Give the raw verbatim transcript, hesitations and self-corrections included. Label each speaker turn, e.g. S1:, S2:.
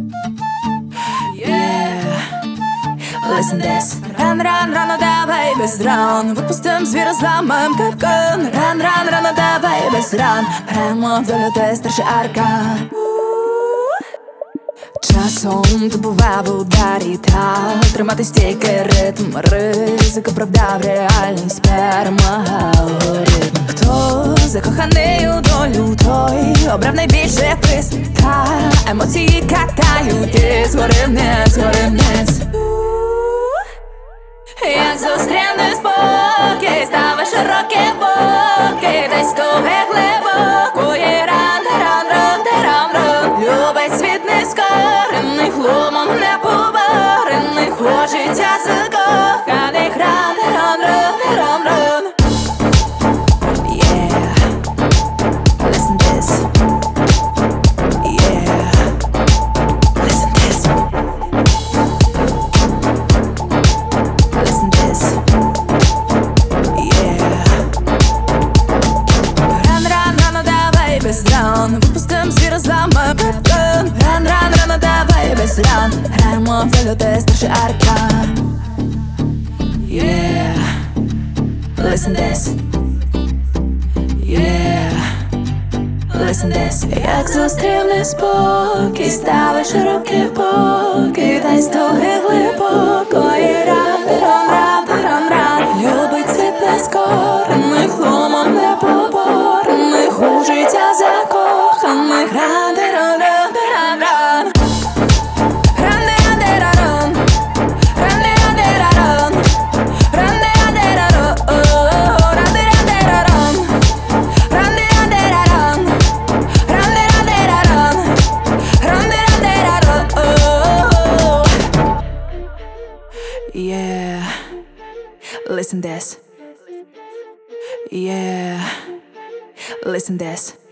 S1: Listen this. Ран, ран, рано, давай без ран. Выпустим зверя, зламаем капкан. Ран, ран, рано, давай без ран. Прямо в долю старший аркан. Часом добував ударі так. Тримати стійкий ритм, ризик оправдав реальність, перемагав алгоритм. Хто закоханий у долю, той обрав найбільший приз. Та емоції катають і згори вниз, згори вниз. Як зустріне спокій, стави широкі боки, десь туге глибоко, є ран, ран, ран, ран, ран. Любить світ нескорений, хлумом непоборений, хочеться закоханих, ран, ран, ран, ран, ран. Yeah, listen this. Yeah, listen this. Listen this. Yeah. Ран, ран, рано, давай без ран. Выпустим звіра, зламаем капкан. Ран, ран, рано, давай без ран. Граємо в долю старший аркан. Yeah. Listen this. Yeah. Listen this. Як зустріне спокій, стави широкі боки, дай стуги глибоко, і ран, ран, ран, ран, ран. Любить світ нескорений, хлумом непоборених, у життя закоханих, ран, ран, ран, ран, ран. Yeah, listen this. Yeah, listen this.